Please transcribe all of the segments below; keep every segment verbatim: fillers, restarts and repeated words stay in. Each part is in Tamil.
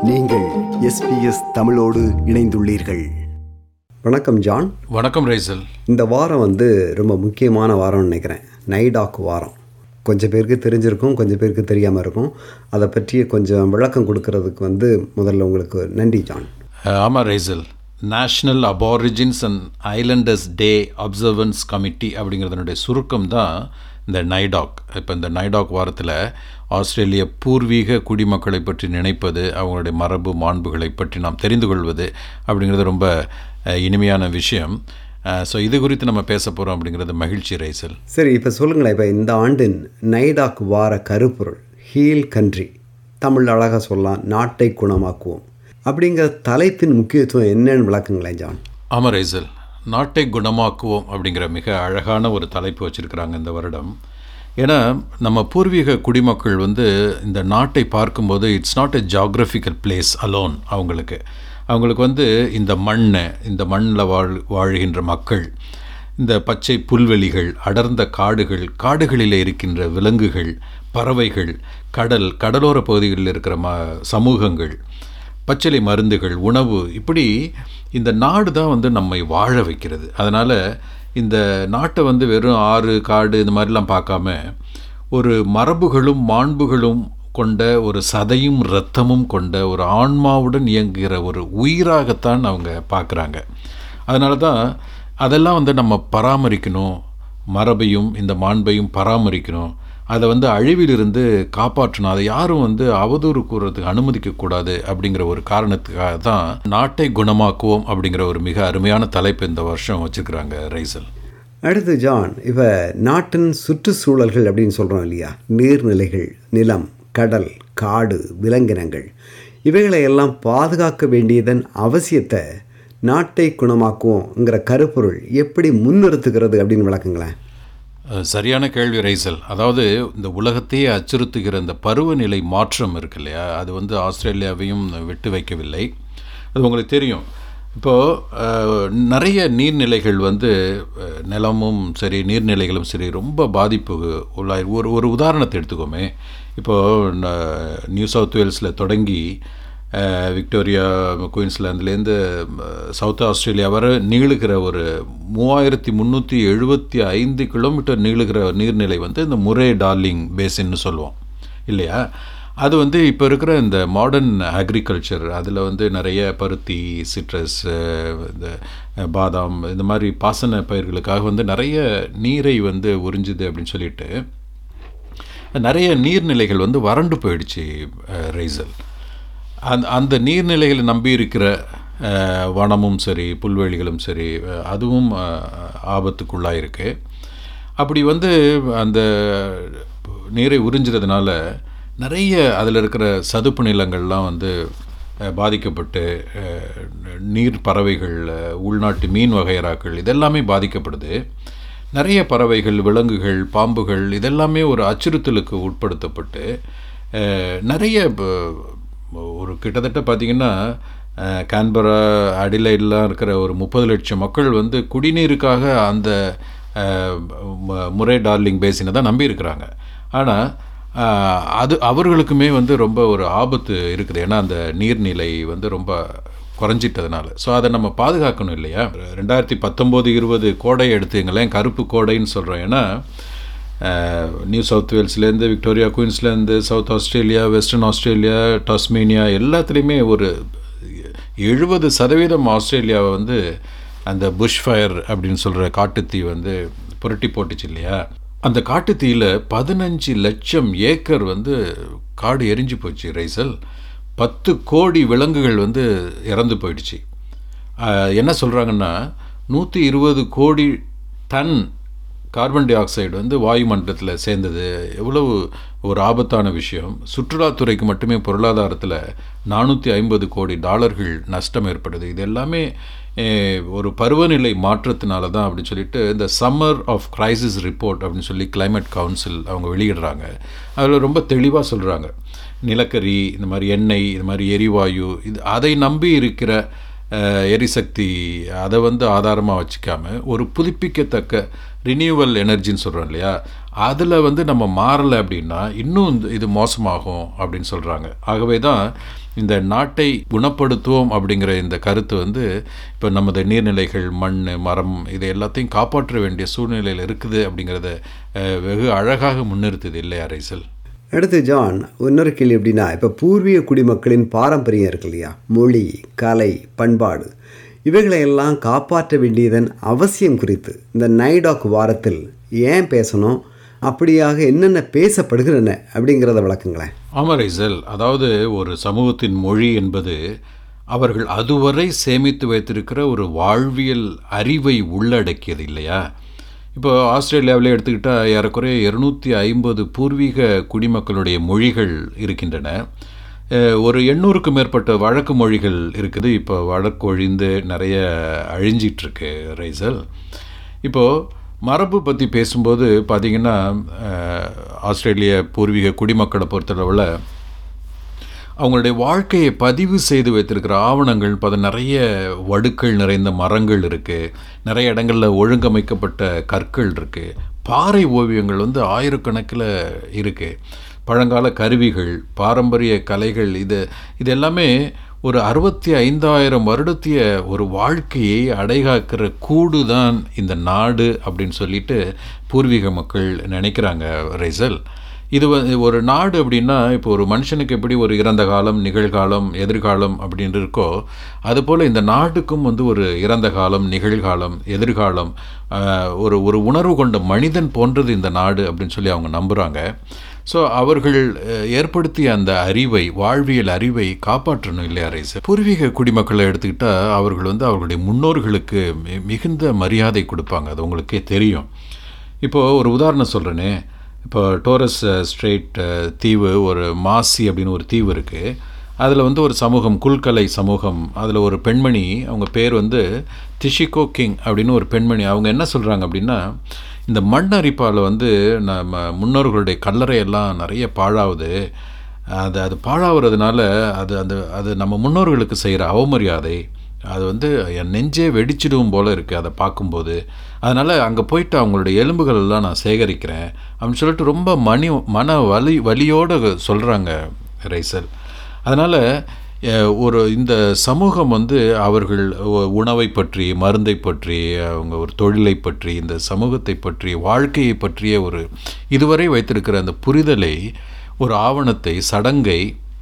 நீங்கள் எஸ்பிஎஸ் தமிழோடு இணைந்துள்ளீர்கள். வணக்கம் ஜான். வணக்கம் ரைசல். இந்த வாரம் வந்து ரொம்ப முக்கியமான வாரம்னு நினைக்கிறேன். நைடாக் வாரம். கொஞ்சம் பேருக்கு தெரிஞ்சிருக்கும், கொஞ்சம் பேருக்கு தெரியாமல் இருக்கும். அதை பற்றி கொஞ்சம் விளக்கம் கொடுக்கறதுக்கு வந்து முதல்ல உங்களுக்கு நன்றி ஜான். ஆமாம் ரைசல், national aborigines and islanders day observance committee அப்படிங்கிறதனுடைய சுருக்கம் தான் இந்த நைடாக். இப்போ இந்த நைடாக் வாரத்தில் ஆஸ்திரேலிய பூர்வீக குடிமக்களை பற்றி நினைப்பது, அவங்களுடைய மரபு மாண்புகளை பற்றி நாம் தெரிந்து கொள்வது அப்படிங்கிறது ரொம்ப இனிமையான விஷயம். ஸோ இது குறித்து நம்ம பேச போகிறோம் அப்படிங்கிறது மகிழ்ச்சி ரைசல். சரி, இப்போ சொல்லுங்களேன். இப்போ இந்த ஆண்டின் நைடாக் வார கருப்பொருள் ஹீல் கண்ட்ரி, தமிழ் அழகாக சொல்லலாம் நாட்டை குணமாக்குவோம் அப்படிங்கிற தலைப்பின் முக்கியத்துவம் என்னன்னு விளக்குங்களேன் ஜான். ஆமாம் ரைசல், நாட்டை குணமாக்குவோம் அப்படிங்கிற மிக அழகான ஒரு தலைப்பு வச்சுருக்கிறாங்க இந்த வருடம். ஏன்னா நம்ம பூர்வீக குடிமக்கள் வந்து இந்த நாட்டை பார்க்கும்போது it's not a geographical place alone. அவங்களுக்கு அவங்களுக்கு வந்து இந்த மண், இந்த மண்ணில் வாழ் வாழ்கின்ற மக்கள், இந்த பச்சை புல்வெளிகள், அடர்ந்த காடுகள், காடுகளில் இருக்கின்ற விலங்குகள், பறவைகள், கடல், கடலோர பகுதிகளில் இருக்கிற ம சமூகங்கள், பச்சிலை மருந்துகள், உணவு, இப்படி இந்த நாடு தான் வந்து நம்மை வாழ வைக்கிறது. அதனால் இந்த நாட்டை வந்து வெறும் ஆறு காடு இந்த மாதிரிலாம் பார்க்காம ஒரு மரபுகளும் மாண்புகளும் கொண்ட, ஒரு சதையும் இரத்தமும் கொண்ட ஒரு ஆன்மாவுடன் இயங்குகிற ஒரு உயிராகத்தான் அவங்க பார்க்குறாங்க. அதனால தான் அதெல்லாம் வந்து நம்ம பராமரிக்கணும், மரபையும் இந்த மாண்பையும் பராமரிக்கணும், அதை வந்து அழிவிலிருந்து காப்பாற்றணும், அதை யாரும் வந்து அவதூறு கூறுறதுக்கு அனுமதிக்கக்கூடாது அப்படிங்கிற ஒரு காரணத்துக்காக தான் நாட்டை குணமாக்குவோம் அப்படிங்கிற ஒரு மிக அருமையான தலைப்பு இந்த வருஷம் வச்சுருக்கிறாங்க ரைசல். அடுத்து ஜான், இப்போ நாட்டின் சுற்றுச்சூழல்கள் அப்படின்னு சொல்கிறோம் இல்லையா, நீர்நிலைகள், நிலம், கடல், காடு, விலங்கினங்கள், இவைகளை எல்லாம் பாதுகாக்க வேண்டியதன் அவசியத்தை நாட்டை குணமாக்குவோங்கிற கருப்பொருள் எப்படி முன்னிறுத்துகிறது அப்படின்னு விளக்குங்களேன். சரியான கேள்வி ரைசல். அதாவது இந்த உலகத்தையே அச்சுறுத்துகிற இந்த பருவநிலை மாற்றம் இருக்கு இல்லையா, அது வந்து ஆஸ்திரேலியாவையும் விட்டு வைக்கவில்லை. அது உங்களுக்கு தெரியும். இப்போது நிறைய நீர்நிலைகள் வந்து, நிலமும் சரி நீர்நிலைகளும் சரி ரொம்ப பாதிப்பு உள்ளாய். ஒரு ஒரு உதாரணத்தை எடுத்துக்கோமே. இப்போது நியூ சவுத் வேல்ஸில் தொடங்கி விக்டோரியா, குயின்ஸ்லாந்துலேருந்து சவுத் ஆஸ்திரேலியா வரை நீளுகிற ஒரு மூவாயிரத்தி முந்நூற்றி எழுபத்தி ஐந்து கிலோமீட்டர் நீளுகிற நீர்நிலை வந்து இந்த முரே டார்லிங் பேசின்னு சொல்லுவோம் இல்லையா. அது வந்து இப்போ இருக்கிற இந்த மாடர்ன் அக்ரிகல்ச்சர், அதில் வந்து நிறைய பருத்தி, சிட்ரஸ், இந்த பாதாம், இந்த மாதிரி பாசன பயிர்களுக்காக வந்து நிறைய நீரை வந்து உறிஞ்சுது அப்படின்னு சொல்லிட்டு நிறைய நீர்நிலைகள் வந்து வறண்டு போயிடுச்சு ரைசல். அந்த அந்த நீர்நிலைகளை நம்பி இருக்கிற வனமும் சரி புல்வெளிகளும் சரி அதுவும் ஆபத்துக்குள்ளாக இருக்குது. அப்படி வந்து அந்த நீரை உறிஞ்சுறதுனால நிறைய அதில் இருக்கிற சதுப்பு நிலங்கள்லாம் வந்து பாதிக்கப்பட்டு நீர் பறவைகள், உள்நாட்டு மீன் வகைராக்கள் இதெல்லாமே பாதிக்கப்படுது. நிறைய பறவைகள், விலங்குகள், பாம்புகள் இதெல்லாமே ஒரு அச்சுறுத்தலுக்கு உட்படுத்தப்பட்டு நிறைய ஒரு கிட்டத்தட்ட பார்த்திங்கன்னா கேன்பரா, அடிலைடெலாம் இருக்கிற ஒரு முப்பது லட்சம் மக்கள் வந்து குடிநீருக்காக அந்த முரே டார்லிங் பேசினை தான் நம்பி இருக்கிறாங்க. ஆனால் அது அவர்களுக்குமே வந்து ரொம்ப ஒரு ஆபத்து இருக்குது. ஏன்னா அந்த நீர்நிலை வந்து ரொம்ப குறைஞ்சிட்டதுனால. ஸோ அதை நம்ம பாதுகாக்கணும் இல்லையா. ரெண்டாயிரத்தி பத்தொம்போது இருபது கோடை எடுத்துங்களேன், கருப்பு கோடைன்னு சொல்கிறோம். ஏன்னா நியூ சவுத் வேல்ஸ்லேருந்து விக்டோரியா, குயின்ஸ்லேருந்து south Australia, western Australia, Tasmania எல்லாத்துலேயுமே ஒரு எழுபது சதவீதம் ஆஸ்திரேலியாவை வந்து அந்த புஷ் ஃபயர் அப்படின்னு சொல்கிற காட்டுத்தீ வந்து புரட்டி போட்டுச்சு இல்லையா. அந்த காட்டுத்தீயில் பதினஞ்சு லட்சம் ஏக்கர் வந்து காடு எரிஞ்சு போச்சு ரைசல். பத்து கோடி விலங்குகள் வந்து இறந்து போயிடுச்சு. என்ன சொல்கிறாங்கன்னா நூற்றி இருபது கோடி டன் கார்பன் டை ஆக்சைடு வந்து வாயுமண்டலத்தில் சேர்ந்தது. எவ்வளவு ஒரு ஆபத்தான விஷயம். சுற்றுலாத்துறைக்கு மட்டுமே பொருளாதாரத்தில் நானூற்றி ஐம்பது கோடி டாலர்கள் நஷ்டம் ஏற்படுது. இது எல்லாமே ஒரு பருவநிலை மாற்றத்தினால தான் அப்படின்னு சொல்லிட்டு இந்த சம்மர் ஆஃப் கிரைசிஸ் ரிப்போர்ட் அப்படின்னு சொல்லி கிளைமேட் கவுன்சில் அவங்க வெளியிடுறாங்க. அதில் ரொம்ப தெளிவாக சொல்கிறாங்க, நிலக்கரி, இந்த மாதிரி எண்ணெய், இந்த மாதிரி எரிவாயு, இது அதை நம்பி இருக்கிற எரிசக்தி அதை வந்து ஆதாரமாக வச்சுக்காமல் ஒரு புதுப்பிக்கத்தக்க ரினியூவல் எனர்ஜின்னு சொல்கிறோம் இல்லையா, அதில் வந்து நம்ம மாறலை அப்படின்னா இன்னும் இது மோசமாகும் அப்படின்னு சொல்கிறாங்க. ஆகவே தான் இந்த நாட்டை குணப்படுத்துவோம் அப்படிங்கிற இந்த கருத்து வந்து இப்போ நமது நீர்நிலைகள், மண், மரம் இதை எல்லாத்தையும் காப்பாற்ற வேண்டிய சூழ்நிலையில் இருக்குது அப்படிங்கிறத வெகு அழகாக முன்னிறுத்துது இல்லையா ரைசல்? அடுத்து ஜான், இன்னொரு கேள்வி எப்படின்னா, இப்போ பூர்வீக குடிமக்களின் பாரம்பரியம் இருக்கு இல்லையா, மொழி, கலை, பண்பாடு, இவைகளை எல்லாம் காப்பாற்ற வேண்டியதன் அவசியம் குறித்து இந்த நைடாக் வாரத்தில் ஏன் பேசணும், அப்படியாக என்னென்ன பேசப்படுகிறன அப்படிங்கிறத விளக்குங்களேன். ஆமாம் ரைசல், அதாவது ஒரு சமூகத்தின் மொழி என்பது அவர்கள் அதுவரை சேமித்து வைத்திருக்கிற ஒரு வாழ்வியல் அறிவை உள்ளடக்கியது இல்லையா? இப்போ ஆஸ்திரேலியாவிலே எடுத்துக்கிட்டால் ஏறக்குறைய இருநூற்றி ஐம்பது பூர்வீக குடிமக்களுடைய மொழிகள் இருக்கின்றன. ஒரு எண்ணூறுக்கும் மேற்பட்ட வழக்கு மொழிகள் இருக்குது. இப்போ வழக்கு ஒழிந்து நிறைய அழிஞ்சிட்ருக்கு ரைசல். இப்போது மரபு பற்றி பேசும்போது பார்த்திங்கன்னா, ஆஸ்திரேலிய பூர்வீக குடிமக்களை பொறுத்தளவில் அவங்களுடைய வாழ்க்கையை பதிவு செய்து வைத்திருக்கிற ஆவணங்கள் இப்போ நிறைய வடுக்கள் நிறைந்த மரங்கள் இருக்குது, நிறைய இடங்களில் ஒழுங்கமைக்கப்பட்ட கற்கள் இருக்குது, பாறை ஓவியங்கள் வந்து ஆயிரக்கணக்கில் இருக்குது, பழங்கால கருவிகள், பாரம்பரிய கலைகள், இது இது எல்லாமே ஒரு அறுபத்தி ஐந்தாயிரம் வருடத்திய ஒரு வாழ்க்கையை அடைகாக்கிற கூடு தான் இந்த நாடு அப்படின்னு சொல்லிட்டு பூர்வீக மக்கள் நினைக்கிறாங்க ரைசல். இது வந்து ஒரு நாடு அப்படின்னா, இப்போ ஒரு மனுஷனுக்கு எப்படி ஒரு இறந்த காலம், நிகழ்காலம், எதிர்காலம் அப்படின்னு இருக்கோ, அதுபோல் இந்த நாட்டுக்கும் வந்து ஒரு இறந்த காலம், நிகழ்காலம், எதிர்காலம், ஒரு ஒரு உணர்வு கொண்ட மனிதன் போன்றது இந்த நாடு அப்படின்னு சொல்லி அவங்க நம்புகிறாங்க. ஸோ அவர்கள் ஏற்படுத்திய அந்த அறிவை, வாழ்வியல் அறிவை காப்பாற்றணும் இல்லையா ரைசல்? பூர்வீக குடிமக்களை எடுத்துக்கிட்டால் அவர்கள் வந்து அவர்களுடைய முன்னோர்களுக்கு மிகுந்த மரியாதை கொடுப்பாங்க, அது உங்களுக்கே தெரியும். இப்போது ஒரு உதாரணம் சொல்கிறேனே, இப்போ டோரஸ் ஸ்ட்ரெய்ட் தீவு, ஒரு மாசி அப்படின்னு ஒரு தீவு இருக்குது. அதில் வந்து ஒரு சமூகம், குல்கலை சமூகம், அதில் ஒரு பெண்மணி, அவங்க பேர் வந்து திஷிகோ கிங் அப்படின்னு ஒரு பெண்மணி. அவங்க என்ன சொல்கிறாங்க அப்படின்னா, இந்த மண் அரிப்பால் வந்து நம்ம முன்னோர்களுடைய கல்லறையெல்லாம் நிறைய பாழாகுது, அது அது பாழாகிறதுனால அது அந்த அது நம்ம முன்னோர்களுக்கு செய்கிற அவமரியாதை, அது வந்து என் நெஞ்சே வெடிச்சிடும் போல் இருக்குது அதை பார்க்கும்போது. அதனால் அங்கே போயிட்டு அவங்களுடைய எலும்புகள் எல்லாம் நான் சேகரிக்கிறேன் அப்படின்னு சொல்லிட்டு ரொம்ப மணி மன வலி வலியோடு சொல்கிறாங்க ரைசல். அதனால் ஒரு இந்த சமூகம் வந்து அவர்கள் உணவை பற்றி, மருந்தை பற்றி, அவங்க ஒரு தொழிலை பற்றி, இந்த சமூகத்தை பற்றி, வாழ்க்கையை பற்றிய ஒரு இதுவரை வைத்திருக்கிற அந்த புரிதலை, ஒரு ஆவணத்தை, சடங்கை,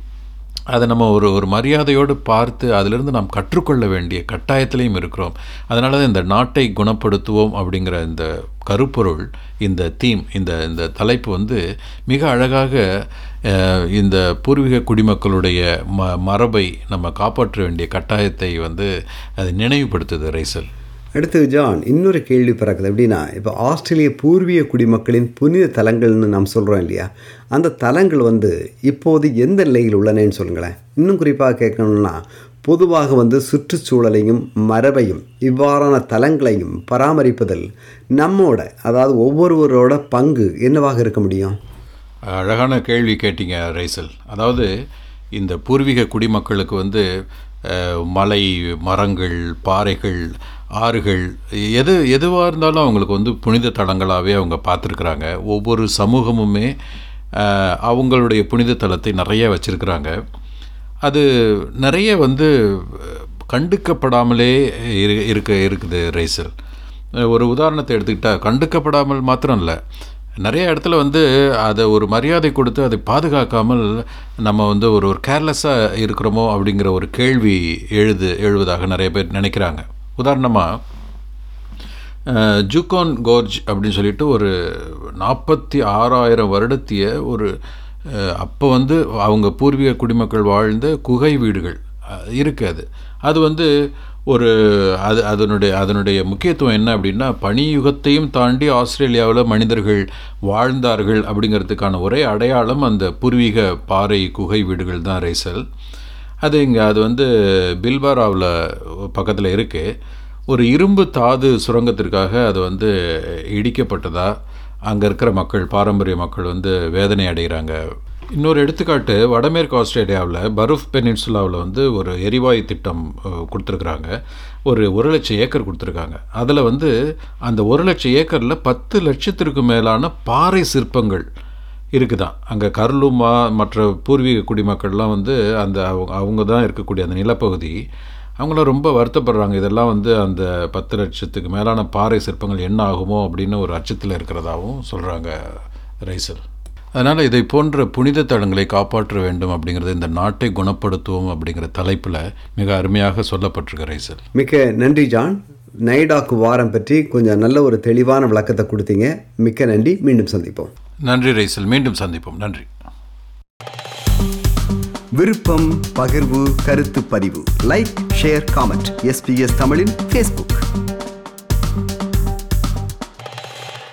அதை நம்ம ஒரு ஒரு மரியாதையோடு பார்த்து அதிலிருந்து நாம் கற்றுக்கொள்ள வேண்டிய கட்டாயத்திலையும் இருக்கிறோம். அதனால தான் இந்த நாட்டை குணப்படுத்துவோம் அப்படிங்கிற இந்த கருப்பொருள், இந்த தீம், இந்த இந்த தலைப்பு வந்து மிக அழகாக இந்த பூர்வீக குடிமக்களுடைய ம மரபை நம்ம காப்பாற்ற வேண்டிய கட்டாயத்தை வந்து அது நினைவுபடுத்துது ரைசல். அடுத்து ஜான், இன்னொரு கேள்வி பிறக்குது. எப்படின்னா, இப்போ ஆஸ்திரேலிய பூர்வீக குடிமக்களின் புனித தலங்கள்னு நாம் சொல்கிறோம் இல்லையா, அந்த தலங்கள் வந்து இப்போது எந்த நிலையில் உள்ளனன்னு சொல்லுங்களேன். இன்னும் குறிப்பாக கேட்கணும்னா, பொதுவாக வந்து சுற்றுச்சூழலையும் மரபையும் இவ்வாறான தலங்களையும் பராமரிப்பதில் நம்மோட, அதாவது ஒவ்வொருவரோட பங்கு என்னவாக இருக்க முடியும்? அழகான கேள்வி கேட்டீங்க ரைசல். அதாவது இந்த பூர்வீக குடிமக்களுக்கு வந்து மலை, மரங்கள், பாறைகள், ஆறுகள், எது எதுவாக இருந்தாலும் அவங்களுக்கு வந்து புனித தலங்களாகவே அவங்க பார்த்துருக்குறாங்க. ஒவ்வொரு சமூகமுமே அவங்களுடைய புனித தலத்தை நிறைய வச்சுருக்குறாங்க. அது நிறைய வந்து கண்டுக்கப்படாமலே இரு இருக்க இருக்குது ரைசல். ஒரு உதாரணத்தை எடுத்துக்கிட்டால், கண்டுக்கப்படாமல் மாத்திரம் இல்லை, நிறைய இடத்துல வந்து அதை ஒரு மரியாதை கொடுத்து அதை பாதுகாக்காமல் நம்ம வந்து ஒரு ஒரு கேர்லெஸ்ஸாக இருக்கிறோமோ அப்படிங்கிற ஒரு கேள்வி எழுது எழுவதாக நிறைய பேர் நினைக்கிறாங்க. உதாரணமாக ஜூகான் கோர்ஜ் அப்படின்னு சொல்லிட்டு ஒரு நாற்பத்தி ஆறாயிரம் வருடத்திய ஒரு அப்போ வந்து அவங்க பூர்வீக குடிமக்கள் வாழ்ந்த குகை வீடுகள் இருக்காது. அது வந்து ஒரு அது அதனுடைய அதனுடைய முக்கியத்துவம் என்ன அப்படின்னா, பனியுகத்தையும் தாண்டி ஆஸ்திரேலியாவில் மனிதர்கள் வாழ்ந்தார்கள் அப்படிங்கிறதுக்கான ஒரே அடையாளம் அந்த பூர்வீக பாறை குகை வீடுகள் தான் ரைசல். அது இங்கே அது வந்து பில்பாராவில் பக்கத்தில் இருக்குது. ஒரு இரும்பு தாது சுரங்கத்திற்காக அது வந்து இடிக்கப்பட்டதா அங்கே இருக்கிற மக்கள், பாரம்பரிய மக்கள் வந்து வேதனை அடைகிறாங்க. இன்னொரு எடுத்துக்காட்டு வடமேற்கு ஆஸ்திரேலியாவில் பருஃப் பெனின்சுலாவில் வந்து ஒரு எரிவாயு திட்டம் கொடுத்துருக்குறாங்க. ஒரு ஒரு லட்சம் ஏக்கர் கொடுத்துருக்காங்க. அதில் வந்து அந்த ஒரு லட்சம் ஏக்கரில் பத்து லட்சத்திற்கு மேலான பாறை சிற்பங்கள் இருக்குதான். அங்கே கர்லூமா மற்ற பூர்வீக குடிமக்கள்லாம் வந்து அந்த அவங்க அவங்க தான் இருக்கக்கூடிய அந்த நிலப்பகுதி, அவங்களாம் ரொம்ப வருத்தப்படுறாங்க. இதெல்லாம் வந்து அந்த பத்து லட்சத்துக்கு மேலான பாறை சிற்பங்கள் என்ன ஆகுமோ அப்படின்னு ஒரு அச்சத்தில் இருக்கிறதாகவும் சொல்கிறாங்க ரைசல். அதனால் இதை போன்ற புனித தலங்களை காப்பாற்ற வேண்டும் அப்படிங்கிறது இந்த நாட்டை குணப்படுத்துவோம் அப்படிங்கிற தலைப்பில் மிக அருமையாக சொல்லப்பட்டிருக்க ரைசல். மிக்க நன்றி ஜான். நைடாக் வாரம் பற்றி கொஞ்சம் நல்ல ஒரு தெளிவான விளக்கத்தை கொடுத்தீங்க. மிக்க நன்றி. மீண்டும் சந்திப்போம். நன்றி ரைசல். மீண்டும் சந்திப்போம். நன்றி. விருப்பம், பகிர்வு, கருத்து பதிவு, லைக், ஷேர், காமெண்ட். எஸ்பிஎஸ் தமிழின் ஃபேஸ்புக்.